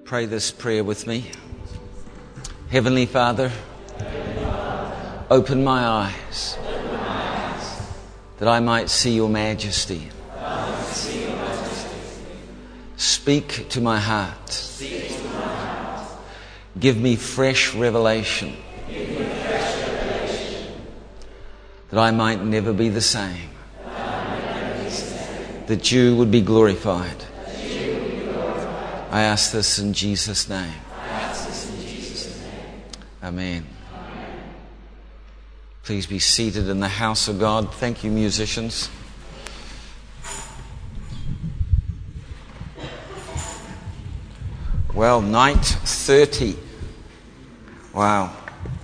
Pray this prayer with me. Heavenly Father, open my eyes that I might see your majesty. Speak to my heart. Give me fresh revelation that I might never be the same. That you would be glorified. I ask this in Jesus' name. Amen. Please be seated in the house of God. Thank you, musicians. Well, night 30. Wow.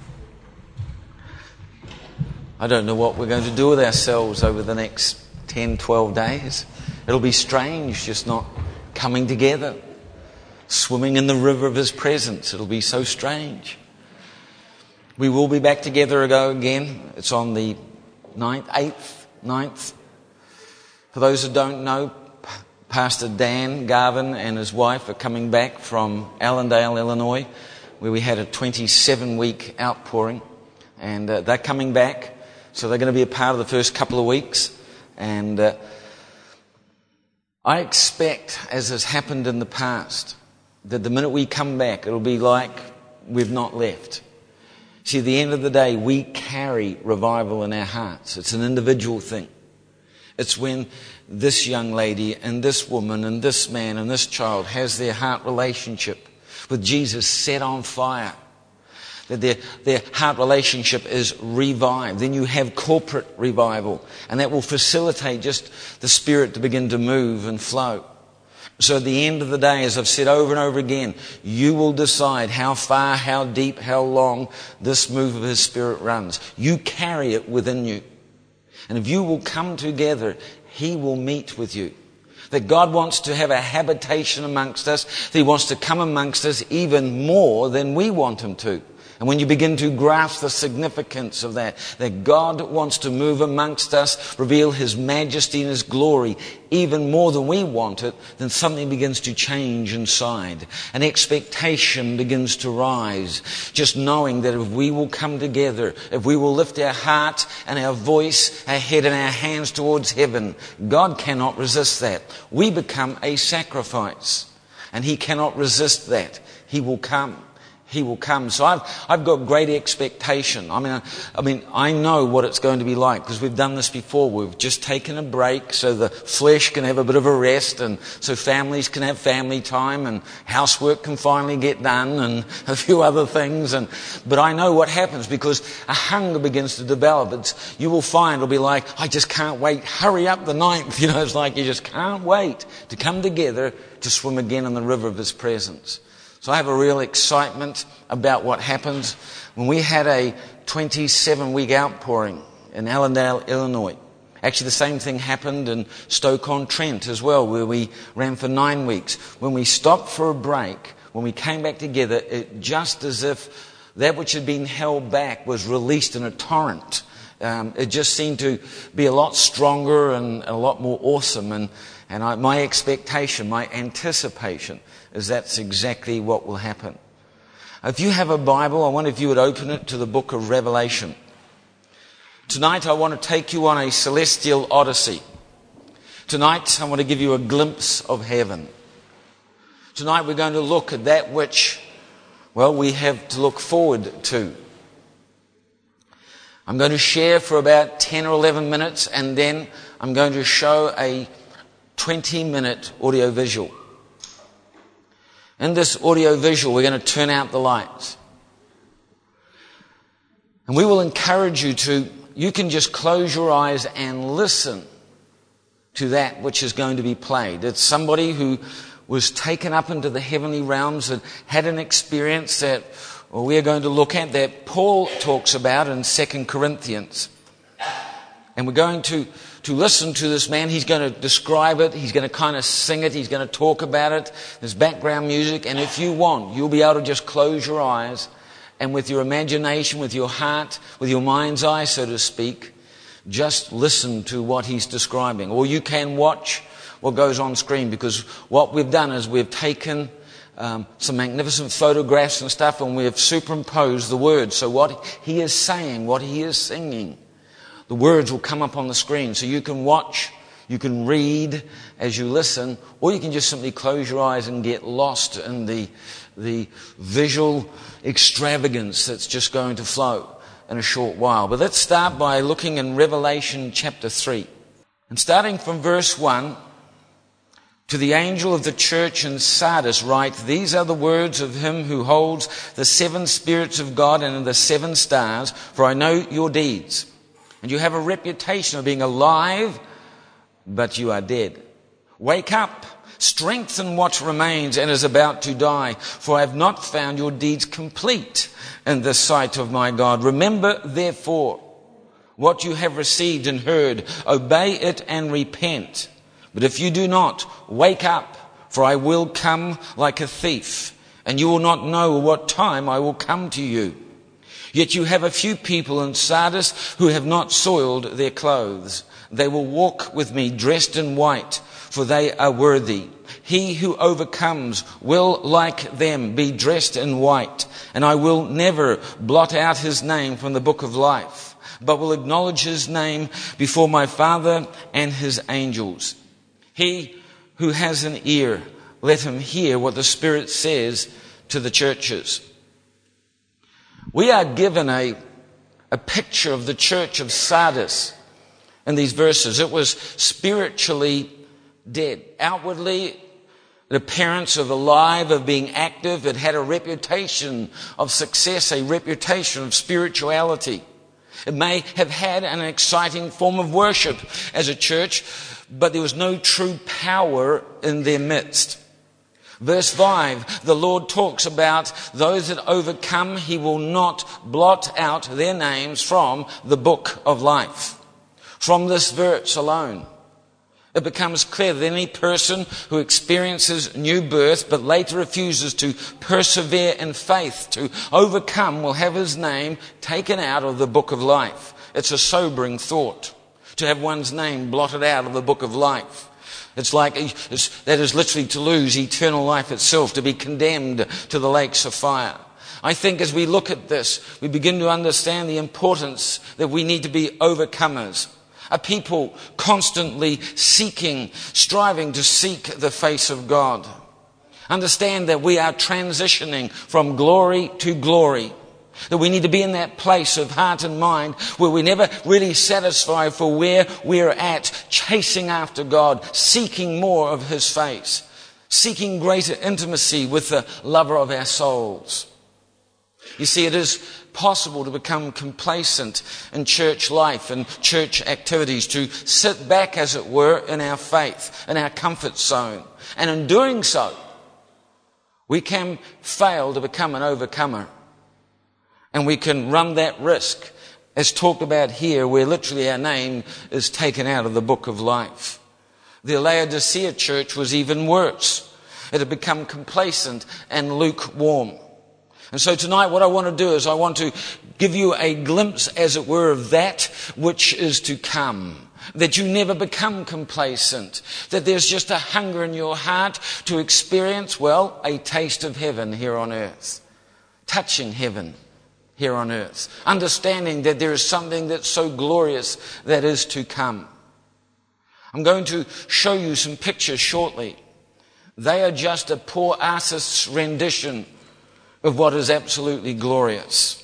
I don't know what we're going to do with ourselves over the next 10, 12 days. It'll be strange just not coming together, swimming in the river of His presence. It'll be so strange. We will be back together again. It's on the 9th. For those who don't know, Pastor Dan Garvin and his wife are coming back from Allendale, Illinois, where we had a 27-week outpouring. And they're coming back, so they're going to be a part of the first couple of weeks. And I expect, as has happened in the past, that the minute we come back, it'll be like we've not left. See, at the end of the day, we carry revival in our hearts. It's an individual thing. It's when this young lady and this woman and this man and this child has their heart relationship with Jesus set on fire, that their heart relationship is revived. Then you have corporate revival, and that will facilitate just the Spirit to begin to move and flow. So at the end of the day, as I've said over and over again, you will decide how far, how deep, how long this move of His Spirit runs. You carry it within you. And if you will come together, He will meet with you. That God wants to have a habitation amongst us. That He wants to come amongst us even more than we want Him to. And when you begin to grasp the significance of that God wants to move amongst us, reveal His majesty and His glory even more than we want it, then something begins to change inside. An expectation begins to rise. Just knowing that if we will come together, if we will lift our heart and our voice, our head and our hands towards heaven, God cannot resist that. We become a sacrifice. And He cannot resist that. He will come. He will come. So I've got great expectation. I mean, I know what it's going to be like because we've done this before. We've just taken a break so the flesh can have a bit of a rest, and so families can have family time, and housework can finally get done, and a few other things. But I know what happens because a hunger begins to develop. You will find it'll be like, I just can't wait. Hurry up the 9th. It's like you just can't wait to come together to swim again in the river of His presence. So I have a real excitement about what happens. When we had a 27-week outpouring in Allendale, Illinois, actually the same thing happened in Stoke-on-Trent as well, where we ran for 9 weeks. When we stopped for a break, when we came back together, it just as if that which had been held back was released in a torrent. It just seemed to be a lot stronger and a lot more awesome. And my expectation, my anticipation is that's exactly what will happen. If you have a Bible, I wonder if you would open it to the book of Revelation. Tonight I want to take you on a celestial odyssey. Tonight I want to give you a glimpse of heaven. Tonight we're going to look at that which, we have to look forward to. I'm going to share for about 10 or 11 minutes, and then I'm going to show a 20-minute audio-visual. In this audio-visual, we're going to turn out the lights. And we will encourage you can just close your eyes and listen to that which is going to be played. It's somebody who was taken up into the heavenly realms and had an experience that we're going to look at, that Paul talks about in 2 Corinthians. And we're going to listen to this man. He's going to describe it. He's going to kind of sing it. He's going to talk about it. There's background music. And if you want, you'll be able to just close your eyes and with your imagination, with your heart, with your mind's eye, so to speak, just listen to what he's describing. Or you can watch what goes on screen, because what we've done is we've taken some magnificent photographs and stuff, and we have superimposed the words. So what he is saying, what he is singing, the words will come up on the screen. So you can watch, you can read as you listen, or you can just simply close your eyes and get lost in the visual extravagance that's just going to flow in a short while. But let's start by looking in Revelation chapter 3. And starting from verse 1, to the angel of the church in Sardis write, these are the words of him who holds the 7 spirits of God and the 7 stars, for I know your deeds. And you have a reputation of being alive, but you are dead. Wake up, strengthen what remains and is about to die, for I have not found your deeds complete in the sight of my God. Remember, therefore, what you have received and heard, obey it and repent. But if you do not, wake up, for I will come like a thief, and you will not know what time I will come to you. Yet you have a few people in Sardis who have not soiled their clothes. They will walk with me dressed in white, for they are worthy. He who overcomes will, like them, be dressed in white, and I will never blot out his name from the book of life, but will acknowledge his name before my Father and his angels. He who has an ear, let him hear what the Spirit says to the churches. We are given a picture of the church of Sardis in these verses. It was spiritually dead. Outwardly, an appearance of alive, of being active. It had a reputation of success, a reputation of spirituality. It may have had an exciting form of worship as a church, but there was no true power in their midst. Verse 5, the Lord talks about those that overcome, he will not blot out their names from the book of life. From this verse alone, it becomes clear that any person who experiences new birth but later refuses to persevere in faith, to overcome, will have his name taken out of the book of life. It's a sobering thought to have one's name blotted out of the book of life. It's like that is literally to lose eternal life itself, to be condemned to the lakes of fire. I think as we look at this, we begin to understand the importance that we need to be overcomers. A people constantly striving to seek the face of God. Understand that we are transitioning from glory to glory. That we need to be in that place of heart and mind where we're never really satisfied for where we're at, chasing after God, seeking more of his face, seeking greater intimacy with the lover of our souls. You see, it is possible to become complacent in church life and church activities, to sit back, as it were, in our faith, in our comfort zone. And in doing so, we can fail to become an overcomer. And we can run that risk, as talked about here, where literally our name is taken out of the book of life. The Laodicea church was even worse. It had become complacent and lukewarm. And so tonight what I want to do is I want to give you a glimpse, as it were, of that which is to come. That you never become complacent. That there's just a hunger in your heart to experience, well, a taste of heaven here on earth. Touching heaven here on earth. Understanding that there is something that's so glorious that is to come. I'm going to show you some pictures shortly. They are just a poor artist's rendition of what is absolutely glorious.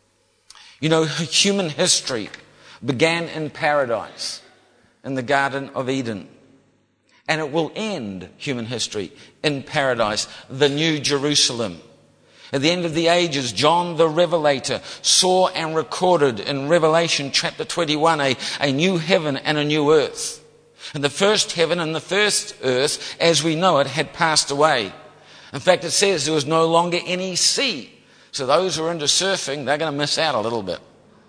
You know, human history began in paradise, in the Garden of Eden. And it will end, human history, in paradise, the New Jerusalem. At the end of the ages, John the Revelator saw and recorded in Revelation chapter 21 a new heaven and a new earth. And the first heaven and the first earth, as we know it, had passed away. In fact, it says there was no longer any sea. So those who are into surfing, they're going to miss out a little bit.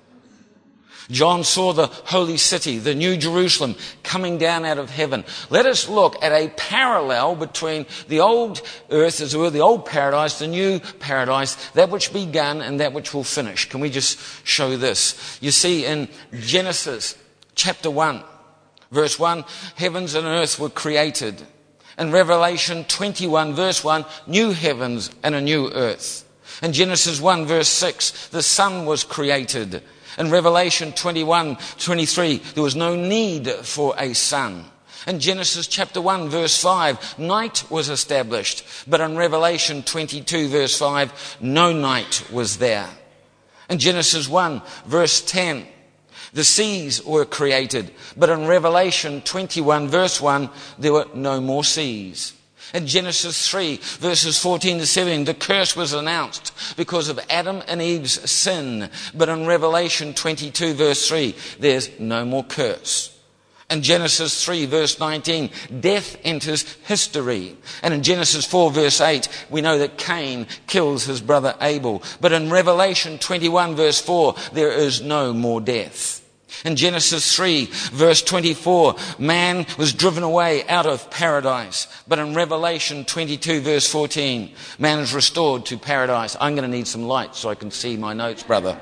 John saw the holy city, the New Jerusalem, coming down out of heaven. Let us look at a parallel between the old earth, as it were, the old paradise, the new paradise, that which began and that which will finish. Can we just show this? You see, in Genesis chapter 1, verse 1, heavens and earth were created. In Revelation 21 verse 1, new heavens and a new earth. In Genesis 1 verse 6, the sun was created. In Revelation 21:23, there was no need for a sun. In Genesis chapter 1 verse 5, night was established. But in Revelation 22 verse 5, no night was there. In Genesis 1 verse 10, the seas were created. But in Revelation 21 verse 1, there were no more seas. In Genesis 3 verses 14 to 17, the curse was announced because of Adam and Eve's sin. But in Revelation 22 verse 3, there's no more curse. In Genesis 3 verse 19, death enters history. And in Genesis 4 verse 8, we know that Cain kills his brother Abel. But in Revelation 21 verse 4, there is no more death. In Genesis 3 verse 24, man was driven away out of paradise. But in Revelation 22 verse 14, man is restored to paradise. I'm going to need some light so I can see my notes, brother.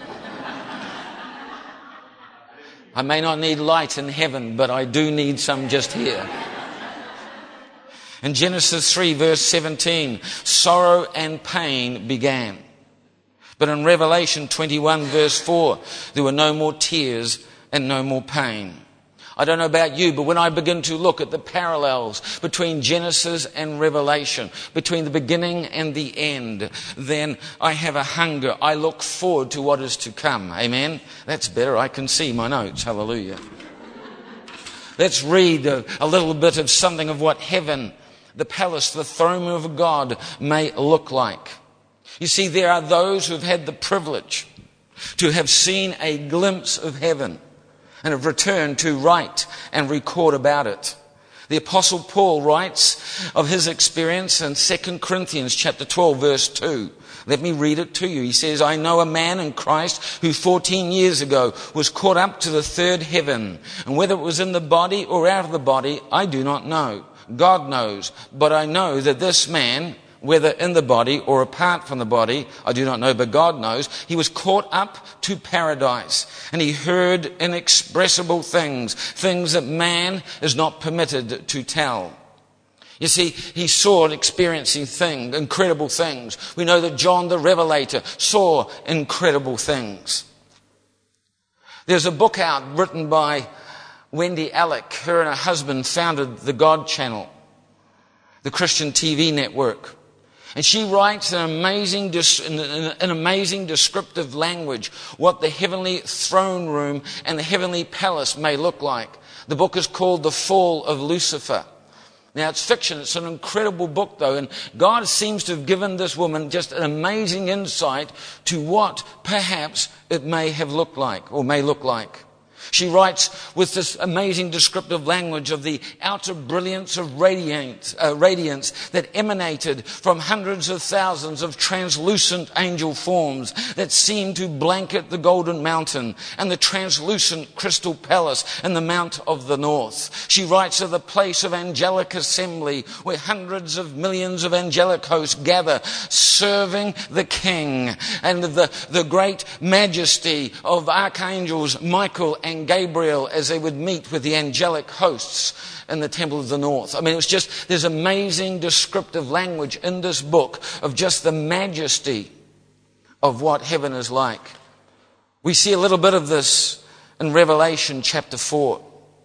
I may not need light in heaven, but I do need some just here. In Genesis 3 verse 17, sorrow and pain began. But in Revelation 21 verse 4, there were no more tears and no more pain. I don't know about you, but when I begin to look at the parallels between Genesis and Revelation, between the beginning and the end, then I have a hunger. I look forward to what is to come. Amen? That's better. I can see my notes. Hallelujah. Let's read a little bit of something of what heaven, the palace, the throne of God may look like. You see, there are those who have had the privilege to have seen a glimpse of heaven and have returned to write and record about it. The Apostle Paul writes of his experience in 2 Corinthians chapter 12 verse 2. Let me read it to you. He says, I know a man in Christ who 14 years ago was caught up to the third heaven, and whether it was in the body or out of the body, I do not know. God knows. But I know that this man, whether in the body or apart from the body, I do not know, but God knows, he was caught up to paradise, and he heard inexpressible things, things that man is not permitted to tell. You see, he saw and experiencing things, incredible things. We know that John the Revelator saw incredible things. There's a book out written by Wendy Alec. Her and her husband founded the God Channel, the Christian TV network. And she writes in amazing descriptive language what the heavenly throne room and the heavenly palace may look like. The book is called The Fall of Lucifer. Now, it's fiction. It's an incredible book, though. And God seems to have given this woman just an amazing insight to what perhaps it may have looked like or may look like. She writes with this amazing descriptive language of the outer brilliance of radiance that emanated from hundreds of thousands of translucent angel forms that seemed to blanket the golden mountain and the translucent crystal palace in the Mount of the North. She writes of the place of angelic assembly where hundreds of millions of angelic hosts gather serving the King, and the great majesty of archangels Michael and Gabriel as they would meet with the angelic hosts in the Temple of the North. I mean, there's amazing descriptive language in this book of just the majesty of what heaven is like. We see a little bit of this in Revelation chapter 4.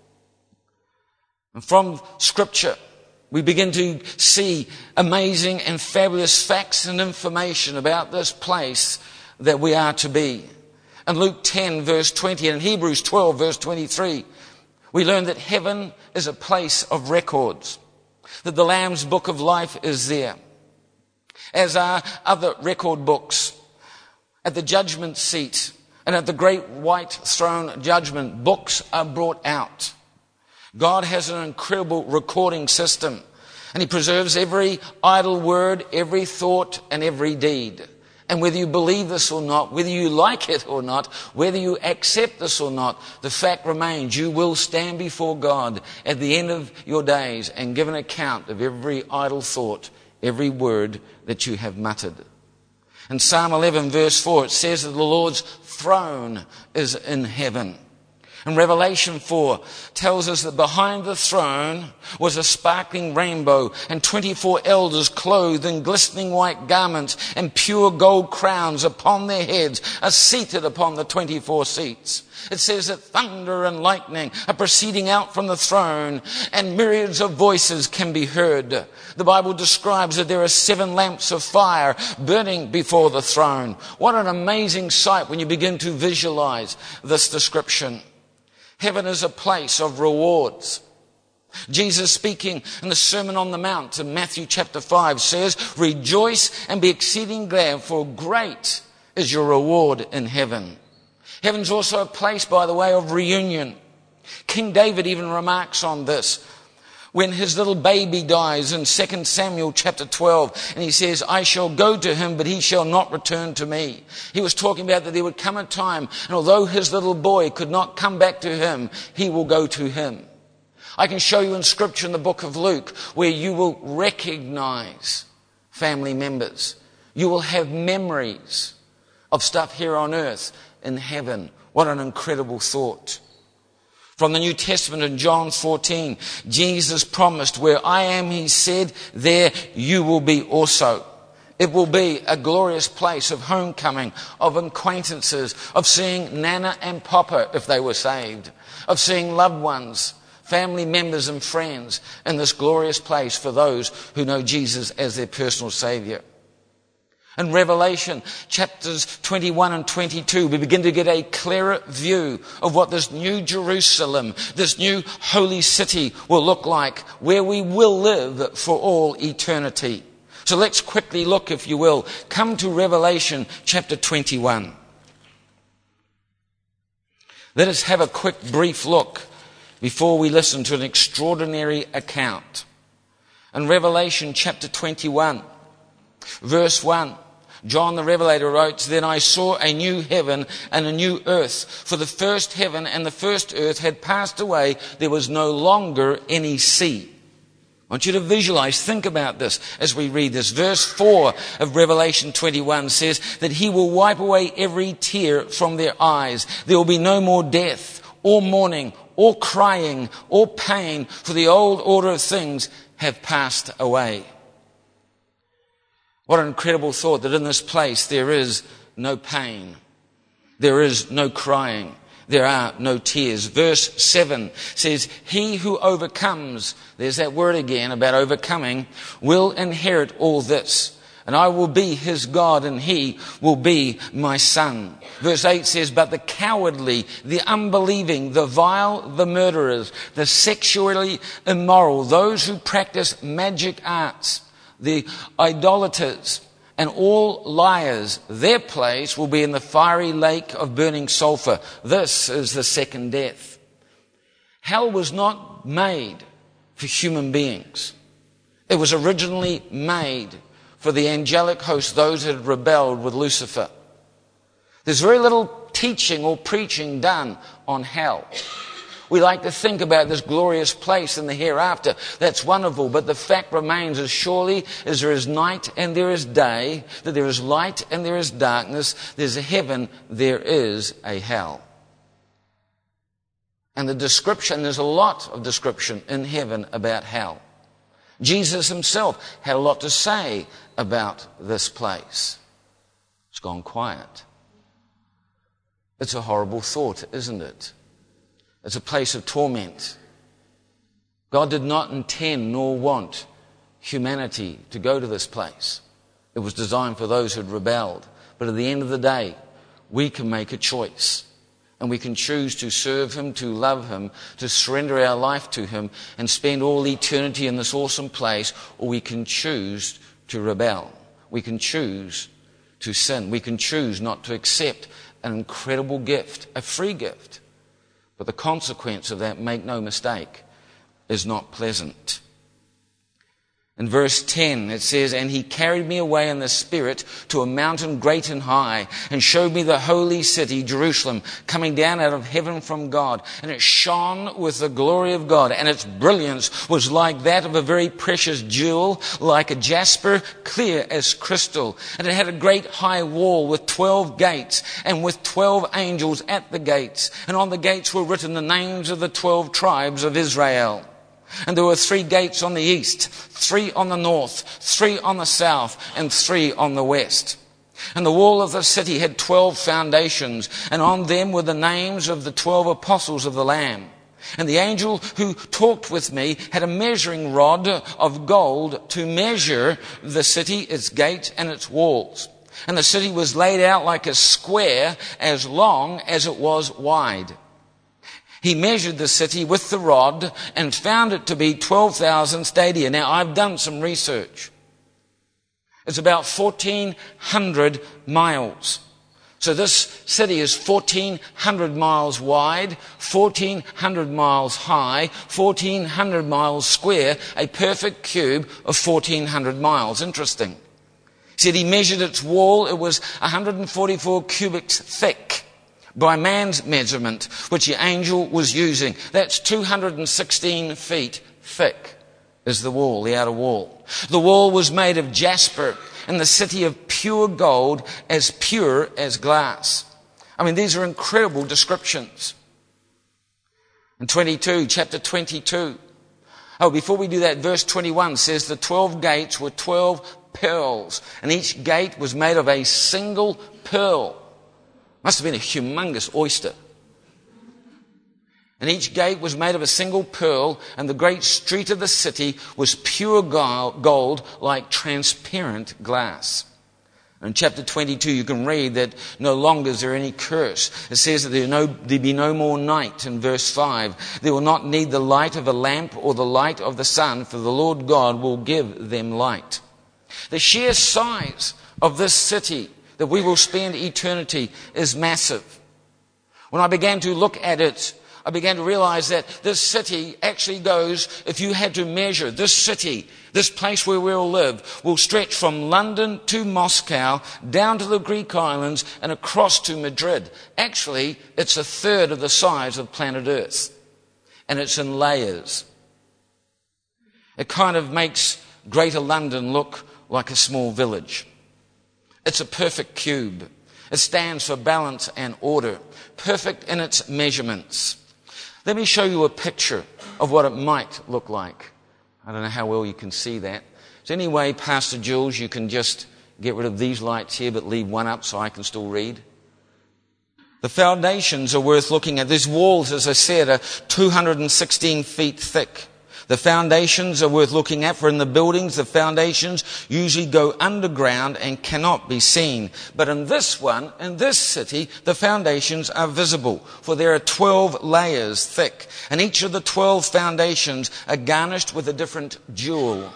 And from Scripture, we begin to see amazing and fabulous facts and information about this place that we are to be. In Luke 10 verse 20 and in Hebrews 12 verse 23, we learn that heaven is a place of records, that the Lamb's book of life is there, as are other record books. At the judgment seat and at the great white throne judgment, books are brought out. God has an incredible recording system, and he preserves every idle word, every thought, and every deed. And whether you believe this or not, whether you like it or not, whether you accept this or not, the fact remains you will stand before God at the end of your days and give an account of every idle thought, every word that you have muttered. In Psalm 11 verse 4, it says that the Lord's throne is in heaven. And Revelation 4 tells us that behind the throne was a sparkling rainbow, and 24 elders clothed in glistening white garments and pure gold crowns upon their heads are seated upon the 24 seats. It says that thunder and lightning are proceeding out from the throne, and myriads of voices can be heard. The Bible describes that there are 7 lamps of fire burning before the throne. What an amazing sight when you begin to visualize this description. Heaven is a place of rewards. Jesus, speaking in the Sermon on the Mount in Matthew chapter 5, says, "Rejoice and be exceeding glad, for great is your reward in heaven." Heaven's also a place, by the way, of reunion. King David even remarks on this when his little baby dies in 2 Samuel chapter 12, and he says, "I shall go to him, but he shall not return to me." He was talking about that there would come a time, and although his little boy could not come back to him, he will go to him. I can show you in Scripture in the book of Luke where you will recognize family members. You will have memories of stuff here on earth in heaven. What an incredible thought. From the New Testament in John 14, Jesus promised, "Where I am," he said, "there you will be also." It will be a glorious place of homecoming, of acquaintances, of seeing Nana and Papa if they were saved, of seeing loved ones, family members and friends in this glorious place for those who know Jesus as their personal Savior. In Revelation chapters 21 and 22, we begin to get a clearer view of what this new Jerusalem, this new holy city will look like, where we will live for all eternity. So let's quickly look, if you will. Come to Revelation chapter 21. Let us have a quick, brief look before we listen to an extraordinary account. In Revelation chapter 21, verse 1, John the Revelator wrote, "Then I saw a new heaven and a new earth, for the first heaven and the first earth had passed away. There was no longer any sea." I want you to visualize, think about this as we read this. Verse 4 of Revelation 21 says that he will wipe away every tear from their eyes. There will be no more death, or mourning, or crying, or pain, for the old order of things have passed away. What an incredible thought that in this place there is no pain. There is no crying. There are no tears. Verse 7 says, "He who overcomes," there's that word again about overcoming, "will inherit all this. And I will be his God, and he will be my son." Verse 8 says, "But the cowardly, the unbelieving, the vile, the murderers, the sexually immoral, those who practice magic arts, the idolaters, and all liars, their place will be in the fiery lake of burning sulfur." This is the second death. Hell was not made for human beings. It was originally made for the angelic host, those that had rebelled with Lucifer. There's very little teaching or preaching done on hell. We like to think about this glorious place in the hereafter. That's wonderful, but the fact remains, as surely as there is night and there is day, that there is light and there is darkness, there's a heaven, there is a hell. And the description, there's a lot of description in heaven about hell. Jesus himself had a lot to say about this place. It's gone quiet. It's a horrible thought, isn't it? It's a place of torment. God did not intend nor want humanity to go to this place. It was designed for those who had rebelled. But at the end of the day, we can make a choice. And we can choose to serve him, to love him, to surrender our life to him, and spend all eternity in this awesome place. Or we can choose to rebel. We can choose to sin. We can choose not to accept an incredible gift, a free gift. But the consequence of that, make no mistake, is not pleasant. In verse 10 it says, "And he carried me away in the Spirit to a mountain great and high, and showed me the holy city, Jerusalem, coming down out of heaven from God. And it shone with the glory of God, and its brilliance was like that of a very precious jewel, like a jasper, clear as crystal. And it had a great high wall with 12 gates, and with 12 angels at the gates. And on the gates were written the names of the 12 tribes of Israel. And there were 3 gates on the east, 3 on the north, 3 on the south, and 3 on the west. And the wall of the city had 12 foundations, and on them were the names of the 12 apostles of the Lamb. And the angel who talked with me had a measuring rod of gold to measure the city, its gate, and its walls. And the city was laid out like a square, as long as it was wide. He measured the city with the rod and found it to be 12,000 stadia." Now, I've done some research. It's about 1,400 miles. So this city is 1,400 miles wide, 1,400 miles high, 1,400 miles square, a perfect cube of 1,400 miles. Interesting. He said he measured its wall. It was 144 cubits thick by man's measurement, which the angel was using. That's 216 feet thick is the wall, the outer wall. The wall was made of jasper, and the city of pure gold, as pure as glass. I mean, these are incredible descriptions. In chapter 22. Oh, before we do that, verse 21 says the 12 gates were 12 pearls, and each gate was made of a single pearl. Must have been a humongous oyster. And each gate was made of a single pearl, and the great street of the city was pure gold, like transparent glass. In chapter 22, you can read that no longer is there any curse. It says that there be no more night in verse 5. They will not need the light of a lamp or the light of the sun, for the Lord God will give them light. The sheer size of this city that we will spend eternity is massive. When I began to look at it, I began to realize that this city actually goes, if you had to measure this city, this place where we'll live, will stretch from London to Moscow, down to the Greek islands, and across to Madrid. Actually, it's a third of the size of planet Earth. And it's in layers. It kind of makes Greater London look like a small village. It's a perfect cube. It stands for balance and order, perfect in its measurements. Let me show you a picture of what it might look like. I don't know how well you can see that. So anyway, Pastor Jules, you can just get rid of these lights here, but leave one up so I can still read. The foundations are worth looking at. These walls, as I said, are 216 feet thick. The foundations are worth looking at, for in the buildings, the foundations usually go underground and cannot be seen. But in this one, in this city, the foundations are visible, for there are 12 layers thick, and each of the 12 foundations are garnished with a different jewel.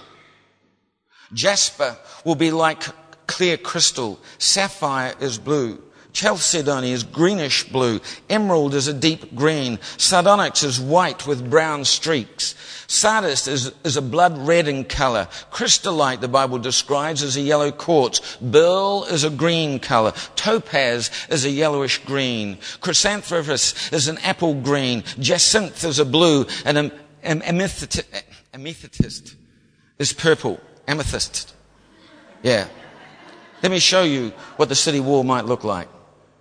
Jasper will be like clear crystal. Sapphire is blue. Chalcedony is greenish blue. Emerald is a deep green. Sardonyx is white with brown streaks. Sardis is a blood red in color. Crystallite, the Bible describes, as a yellow quartz. Beryl is a green color. Topaz is a yellowish green. Chrysanthemum is an apple green. Jacinth is a blue. And amethyst is purple. Amethyst. Yeah. Let me show you what the city wall might look like.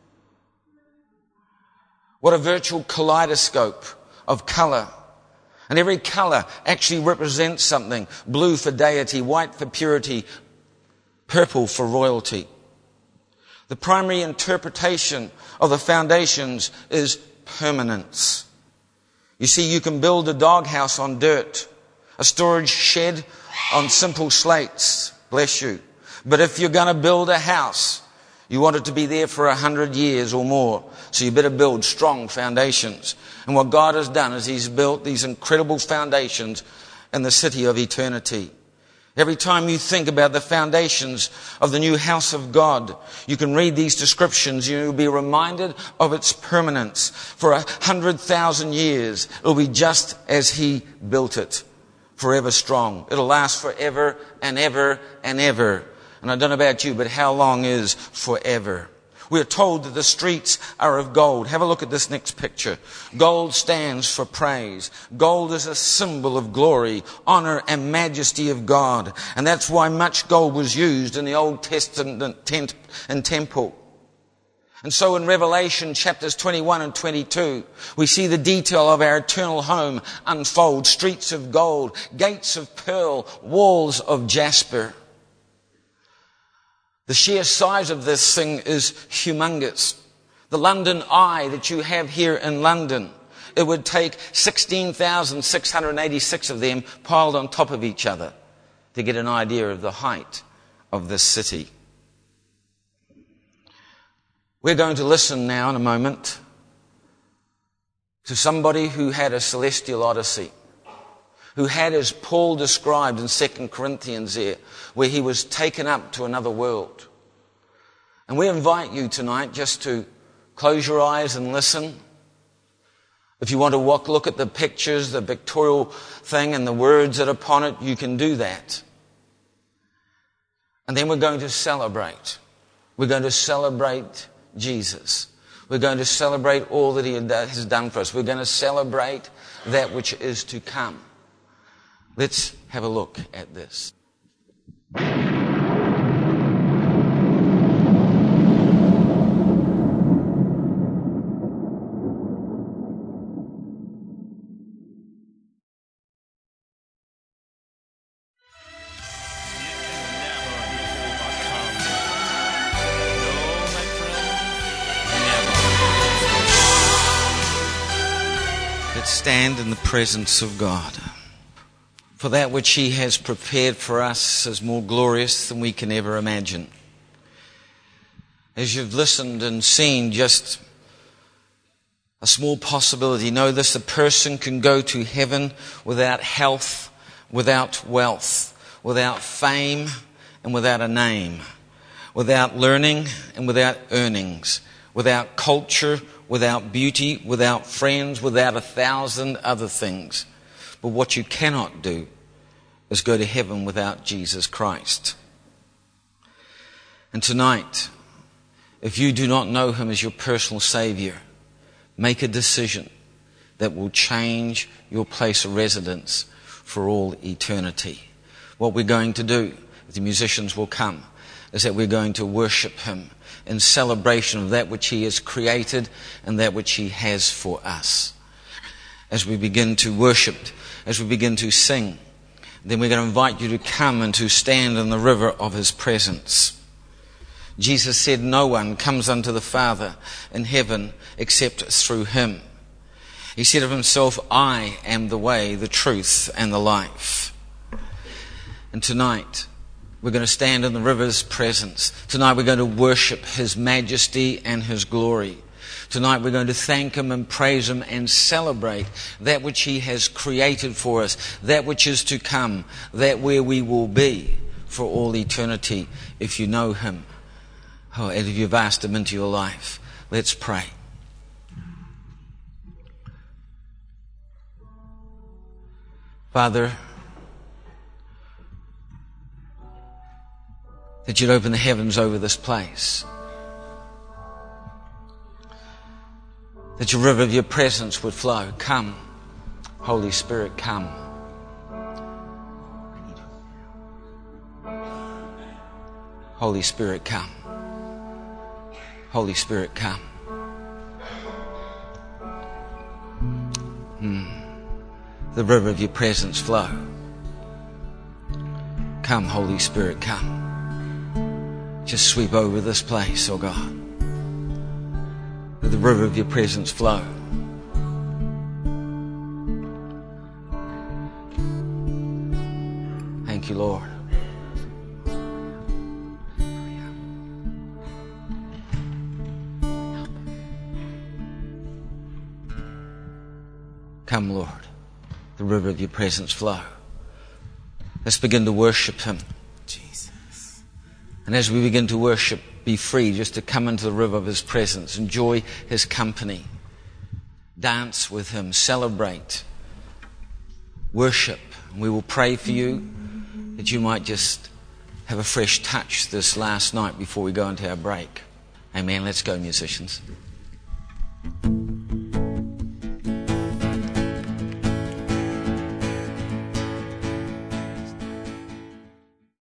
What a virtual kaleidoscope of color. And every color actually represents something. Blue for deity, white for purity, purple for royalty. The primary interpretation of the foundations is permanence. You see, you can build a doghouse on dirt, a storage shed on simple slates. Bless you. But if you're going to build a house, you want it to be there for 100 years or more. So you better build strong foundations. And what God has done is He's built these incredible foundations in the city of eternity. Every time you think about the foundations of the new house of God, you can read these descriptions. You'll be reminded of its permanence. For 100,000 years, it'll be just as He built it. forever strong. It'll last forever and ever and ever. And I don't know about you, but how long is forever? We are told that the streets are of gold. Have a look at this next picture. Gold stands for praise. Gold is a symbol of glory, honor, and majesty of God. And that's why much gold was used in the Old Testament tent and temple. And so in Revelation chapters 21 and 22, we see the detail of our eternal home unfold. Streets of gold, gates of pearl, walls of jasper. The sheer size of this thing is humongous. The London Eye that you have here in London, it would take 16,686 of them piled on top of each other to get an idea of the height of this city. We're going to listen now in a moment to somebody who had a celestial odyssey, who had, as Paul described in 2 Corinthians there, where he was taken up to another world. And we invite you tonight just to close your eyes and listen. If you want to look at the pictures, the pictorial thing and the words that are upon it, you can do that. And then we're going to celebrate. We're going to celebrate Jesus. We're going to celebrate all that he has done for us. We're going to celebrate that which is to come. Let's have a look at this. Stand in the presence of God. For that which he has prepared for us is more glorious than we can ever imagine. As you've listened and seen just a small possibility, know this: a person can go to heaven without health, without wealth, without fame and without a name, without learning and without earnings, without culture, without beauty, without friends, without 1,000 other things. But what you cannot do is go to heaven without Jesus Christ. And tonight, if you do not know him as your personal Savior, make a decision that will change your place of residence for all eternity. What we're going to do, the musicians will come, is that we're going to worship him in celebration of that which he has created and that which he has for us. As we begin to worship, as we begin to sing, then we're going to invite you to come and to stand in the river of his presence. Jesus said, no one comes unto the Father in heaven except through him. He said of himself, I am the way, the truth, and the life. And tonight, we're going to stand in the river's presence. Tonight we're going to worship his majesty and his glory. Tonight we're going to thank him and praise him and celebrate that which he has created for us, that which is to come, that where we will be for all eternity if you know him. Oh, and if you've asked him into your life. Let's pray. Father, that you'd open the heavens over this place. That your river of your presence would flow. Come, Holy Spirit, come. Holy Spirit, come. Holy Spirit, come. The river of your presence flow. Come, Holy Spirit, come. Just sweep over this place, oh God. Let the river of your presence flow. Thank you, Lord. Come, Lord. The river of your presence flow. Let's begin to worship him. And as we begin to worship, be free just to come into the river of his presence, enjoy his company, dance with him, celebrate, worship We will pray for you that you might just have a fresh touch this last night before we go into our break. Amen. Let's go, musicians.